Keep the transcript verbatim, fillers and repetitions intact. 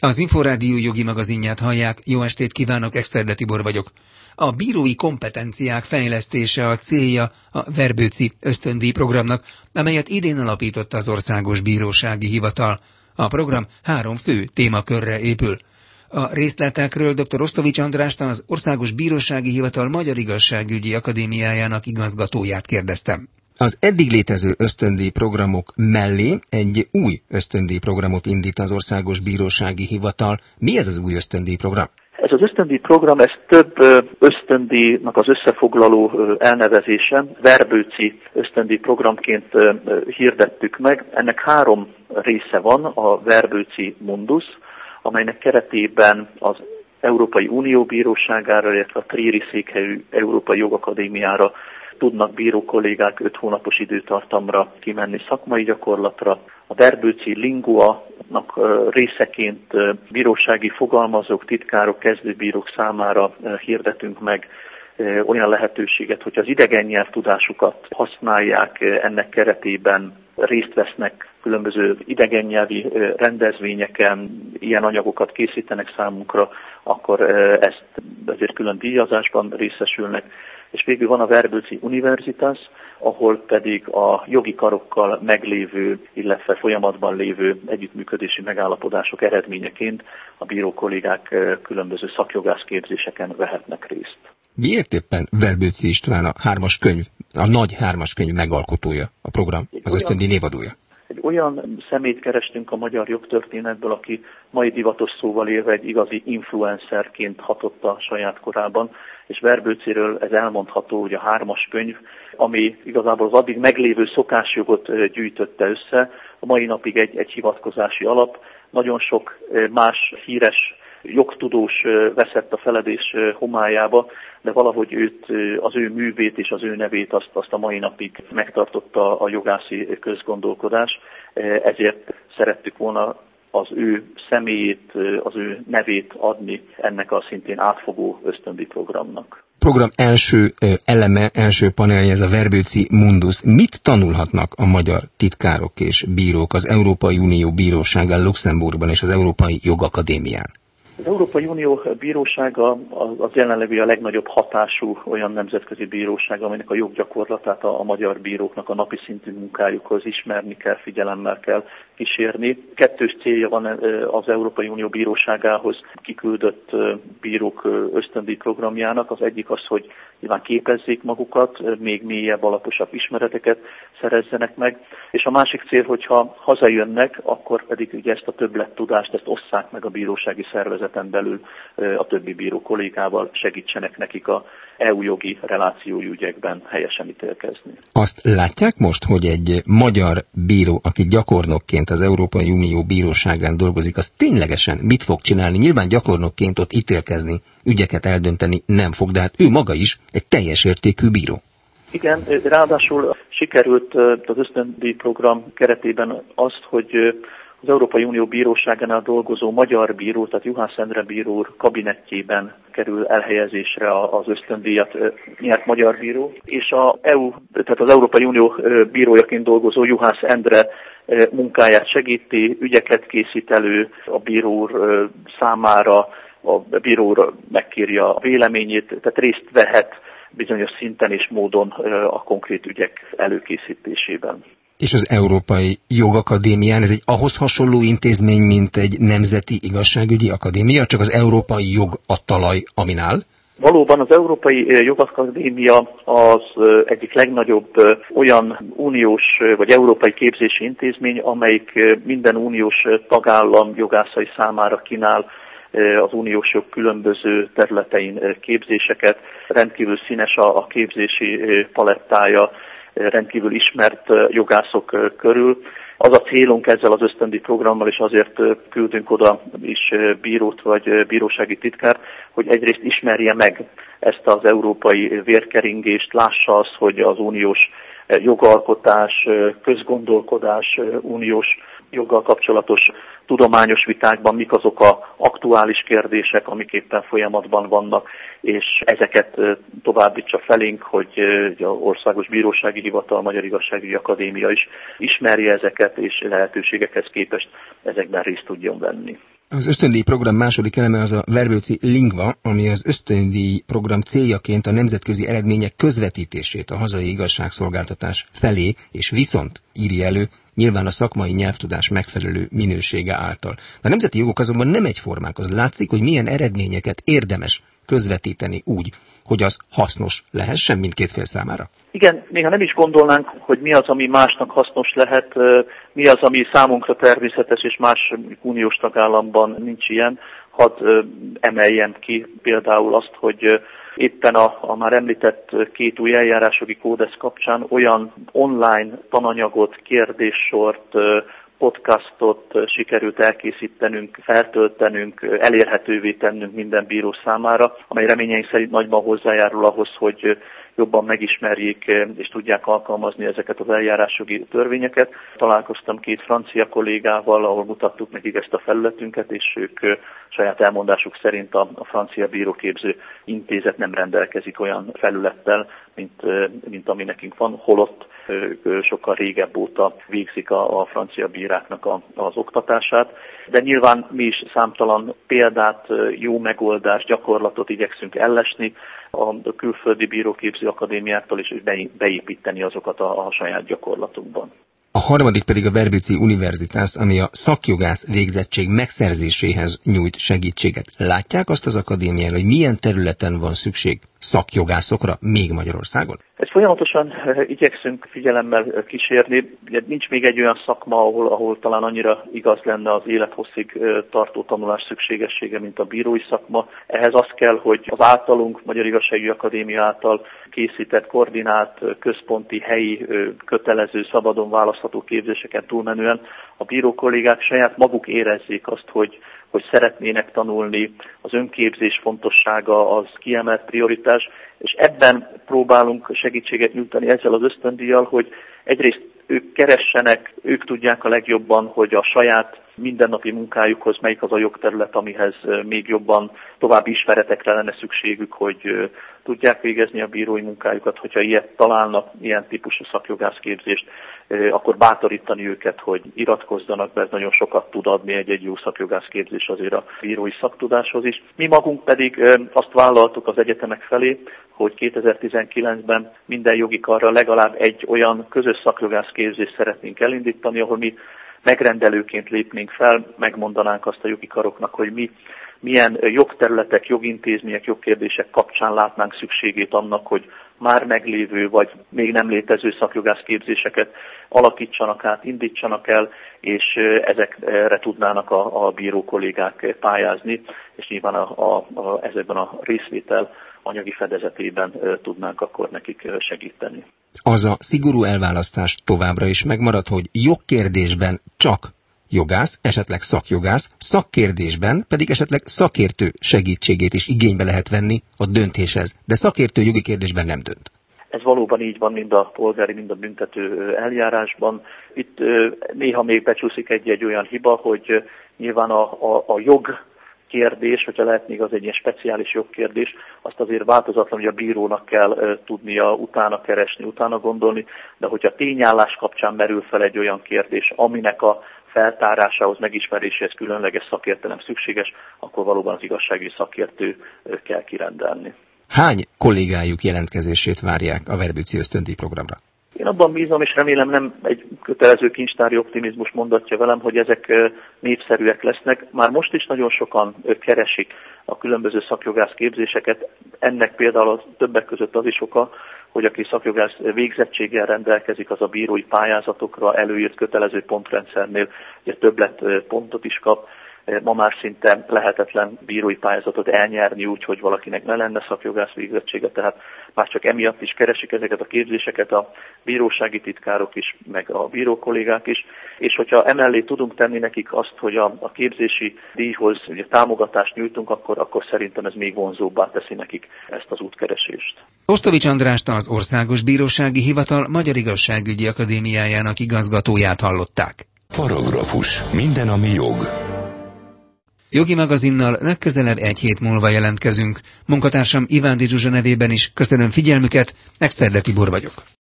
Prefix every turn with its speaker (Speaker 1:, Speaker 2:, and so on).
Speaker 1: Az Inforádió jogi magazinját hallják, jó estét kívánok, Exterde Tibor vagyok. A bírói kompetenciák fejlesztése a célja a Verbőci ösztöndíj programnak, amelyet idén alapított az Országos Bírósági Hivatal. A program három fő témakörre épül. A részletekről dr. Osztovics Andrást, az Országos Bírósági Hivatal Magyar Igazságügyi Akadémiájának igazgatóját kérdeztem. Az eddig létező ösztöndíj programok mellé egy új ösztöndíj programot indít az Országos Bírósági Hivatal. Mi ez az új ösztöndíj program?
Speaker 2: Ez az ösztöndíj program, ez több ösztöndíjnak az összefoglaló elnevezése. Verbőci ösztöndíj programként hirdettük meg. Ennek három része van, a Verbőci Mundus, amelynek keretében az Európai Unió Bíróságára, illetve a Trieri székhelyű Európai Jogakadémiára tudnak bíró kollégák öt hónapos időtartamra kimenni szakmai gyakorlatra. A Verbőci Lingua-nak részeként bírósági fogalmazók, titkárok, kezdőbírók számára hirdetünk meg olyan lehetőséget, hogy az idegen nyelvtudásukat használják, ennek keretében részt vesznek különböző idegennyelvi rendezvényeken, ilyen anyagokat készítenek számunkra, akkor ezt azért külön díjazásban részesülnek. És végül van a Verbőci Universitas, ahol pedig a jogi karokkal meglévő, illetve folyamatban lévő együttműködési megállapodások eredményeként a bíró kollégák különböző szakjogászképzéseken vehetnek részt.
Speaker 3: Miért éppen Verbőci István a hármas könyv, a nagy hármas könyv megalkotója, a program, az ösztöndíj névadója?
Speaker 2: Egy olyan szemét kerestünk a magyar jogtörténetből, aki mai divatos szóval élve egy igazi influencerként hatott a saját korában, és Verbőciről ez elmondható, hogy a hármas könyv, ami igazából az addig meglévő szokásjogot gyűjtötte össze, a mai napig egy, egy hivatkozási alap. Nagyon sok más híres jogtudós veszett a feledés homályába, de valahogy őt, az ő művét és az ő nevét azt, azt a mai napig megtartotta a jogászi közgondolkodás. Ezért szerettük volna az ő személyét, az ő nevét adni ennek a szintén átfogó ösztöndíj programnak.
Speaker 3: Program első eleme, első panelje ez a Verbőci Mundus. Mit tanulhatnak a magyar titkárok és bírók az Európai Unió Bíróságán Luxemburgban és az Európai Jogakadémián?
Speaker 2: Az Európai Unió Bírósága az jelenleg a legnagyobb hatású olyan nemzetközi bíróság, aminek a joggyakorlatát a, a magyar bíróknak a napi szintű munkájukhoz ismerni kell, figyelemmel kell kísérni. Kettős célja van az Európai Unió Bíróságához kiküldött bírók ösztöndíj programjának. Az egyik az, hogy nyilván képezzék magukat, még mélyebb, alaposabb ismereteket szerezzenek meg, és a másik cél, hogyha hazajönnek, akkor pedig ugye ezt a többlettudást, ezt osszák meg a bírósági szervezeten belül a többi bíró kollégával, segítsenek nekik a é u jogi relációi ügyekben helyesen ítélkezni.
Speaker 3: Azt látják most, hogy egy magyar bíró, aki gyakornokként az Európai Unió Bíróságán dolgozik, az ténylegesen mit fog csinálni? Nyilván gyakornokként ott ítélkezni, ügyeket eldönteni nem fog, de hát ő maga is egy teljes értékű bíró.
Speaker 2: Igen, ráadásul sikerült az ösztöndíj program keretében azt, hogy az Európai Unió Bíróságánál dolgozó magyar bíró, tehát Juhász Endre bíró úr kabinettjében kerül elhelyezésre az ösztöndíjat nyert magyar bíró, és a é u, tehát az Európai Unió bírójaként dolgozó Juhász Endre munkáját segíti, ügyeket készít elő a bíró úr számára, a bíró úr megkéri a véleményét, tehát részt vehet bizonyos szinten és módon a konkrét ügyek előkészítésében.
Speaker 3: És az Európai Jogakadémián ez egy ahhoz hasonló intézmény, mint egy nemzeti igazságügyi akadémia, csak az európai jog a talaj, amin áll?
Speaker 2: Valóban az Európai Jogakadémia az egyik legnagyobb olyan uniós vagy európai képzési intézmény, amelyik minden uniós tagállam jogászai számára kínál az uniós jog különböző területein képzéseket. Rendkívül színes a képzési palettája, rendkívül ismert jogászok körül. Az a célunk ezzel az ösztöndíj programmal, és azért küldünk oda is bírót vagy bírósági titkárt, hogy egyrészt ismerje meg ezt az európai vérkeringést, lássa azt, hogy az uniós jogalkotás, közgondolkodás, uniós joggal kapcsolatos tudományos vitákban mik azok az aktuális kérdések, amik éppen folyamatban vannak, és ezeket továbbítsa felénk, hogy az Országos Bírósági Hivatal, Magyar Igazságügyi Akadémia is ismerje ezeket, és lehetőségekhez képest ezekben részt tudjon venni.
Speaker 3: Az ösztöndíj program második eleme az a Verbőci Lingva, ami az ösztöndíj program céljaként a nemzetközi eredmények közvetítését a hazai igazságszolgáltatás felé, és viszont írja elő, nyilván a szakmai nyelvtudás megfelelő minősége által. De a nemzeti jogok azonban nem egyformák, az látszik, hogy milyen eredményeket érdemes közvetíteni úgy, hogy az hasznos lehessen mindkét fél számára.
Speaker 2: Igen, néha nem is gondolnánk, hogy mi az, ami másnak hasznos lehet, mi az, ami számunkra természetes, és más uniós tagállamban nincs ilyen. Hadd emeljem ki például azt, hogy éppen a, a már említett két új eljárásjogi kódex kapcsán olyan online tananyagot, kérdéssort, podcastot sikerült elkészítenünk, feltöltenünk, elérhetővé tennünk minden bíró számára, amely reményeink szerint nagyban hozzájárul ahhoz, hogy jobban megismerjék és tudják alkalmazni ezeket az eljárásjogi törvényeket. Találkoztam két francia kollégával, ahol mutattuk nekik ezt a felületünket, és ők saját elmondásuk szerint a, a francia bíróképző intézet nem rendelkezik olyan felülettel, mint, mint ami nekünk van, holott ők sokkal régebb óta végzik a, a francia bíráknak a, az oktatását. De nyilván mi is számtalan példát, jó megoldást, gyakorlatot igyekszünk ellesni a külföldi bíróképző akadémiáktól, és beépíteni azokat a, a saját gyakorlatukban.
Speaker 3: A harmadik pedig a Verbőci Universitás, ami a szakjogász végzettség megszerzéséhez nyújt segítséget. Látják azt az akadémián, hogy milyen területen van szükség szakjogászokra még Magyarországon?
Speaker 2: Ezt folyamatosan igyekszünk figyelemmel kísérni. Nincs még egy olyan szakma, ahol, ahol talán annyira igaz lenne az élethosszig tartó tanulás szükségessége, mint a bírói szakma. Ehhez az kell, hogy az általunk, Magyar Igazságügyi Akadémia által készített, koordinált, központi, helyi, kötelező, szabadon választható képzéseken túlmenően a bíró kollégák saját maguk érezzék azt, hogy hogy szeretnének tanulni, az önképzés fontossága az kiemelt prioritás, és ebben próbálunk segítséget nyújtani ezzel az ösztöndíjjal, hogy egyrészt ők keressenek, ők tudják a legjobban, hogy a saját mindennapi munkájukhoz melyik az a jogterület, amihez még jobban további ismeretekre lenne szükségük, hogy tudják végezni a bírói munkájukat, hogyha ilyet találnak, ilyen típusú szakjogászképzést, akkor bátorítani őket, hogy iratkozzanak be, ez nagyon sokat tud adni egy-egy jó szakjogászképzés azért a bírói szaktudáshoz is. Mi magunk pedig azt vállaltuk az egyetemek felé, hogy kétezer-tizenkilencben minden jogi karra legalább egy olyan közös szakjogászképzést szeretnénk elindítani, ahol mi megrendelőként lépnénk fel, megmondanánk azt a jogi karoknak, hogy mi milyen jogterületek, jogintézmények, jogkérdések kapcsán látnánk szükségét annak, hogy már meglévő vagy még nem létező szakjogászképzéseket alakítsanak át, indítsanak el, és ezekre tudnának a, a bíró kollégák pályázni, és nyilván a, a, a, ezekben a részvétel anyagi fedezetében tudnánk akkor nekik segíteni.
Speaker 3: Az a szigorú elválasztás továbbra is megmarad, hogy jogkérdésben csak jogász, esetleg szakjogász, szakkérdésben pedig esetleg szakértő segítségét is igénybe lehet venni a döntéshez, de szakértő jogi kérdésben nem dönt.
Speaker 2: Ez valóban így van, mind a polgári, mind a büntető eljárásban. Itt néha még becsúszik egy-egy olyan hiba, hogy nyilván a, a, a jog kérdés, hogyha lehet még az egy ilyen speciális jogkérdés, azt azért változatlan, hogy a bírónak kell uh, tudnia utána keresni, utána gondolni, de hogyha tényállás kapcsán merül fel egy olyan kérdés, aminek a feltárásához, megismeréséhez különleges szakértelem szükséges, akkor valóban az igazságügyi szakértő uh, kell kirendelni. Hány
Speaker 3: kollégájuk jelentkezését várják a Verbőci ösztöndíj programra?
Speaker 2: Én abban bízom, és remélem nem egy kötelező kincstári optimizmus mondatja velem, hogy ezek népszerűek lesznek. Már most is nagyon sokan keresik a különböző szakjogász képzéseket. Ennek például többek között az is oka, hogy aki szakjogász végzettséggel rendelkezik, az a bírói pályázatokra előírt kötelező pontrendszernél ugye többlet pontot is kap. Ma már szinte lehetetlen bírói pályázatot elnyerni úgy, hogy valakinek ne lenne szakjogász végzettsége, tehát már csak emiatt is keresik ezeket a képzéseket a bírósági titkárok is, meg a bíró kollégák is, és hogyha emellé tudunk tenni nekik azt, hogy a, a képzési díjhoz ugye, támogatást nyújtunk, akkor, akkor szerintem ez még vonzóbbá teszi nekik ezt az útkeresést.
Speaker 1: Ostovics Andrást, az Országos Bírósági Hivatal Magyar Igazságügyi Akadémiájának igazgatóját hallották.
Speaker 4: Paragrafus. Minden, ami jog.
Speaker 1: Jogi magazinnal legközelebb egy hét múlva jelentkezünk. Munkatársam Ivándi Zsuzsa nevében is köszönöm figyelmüket, Exterde Tibor vagyok.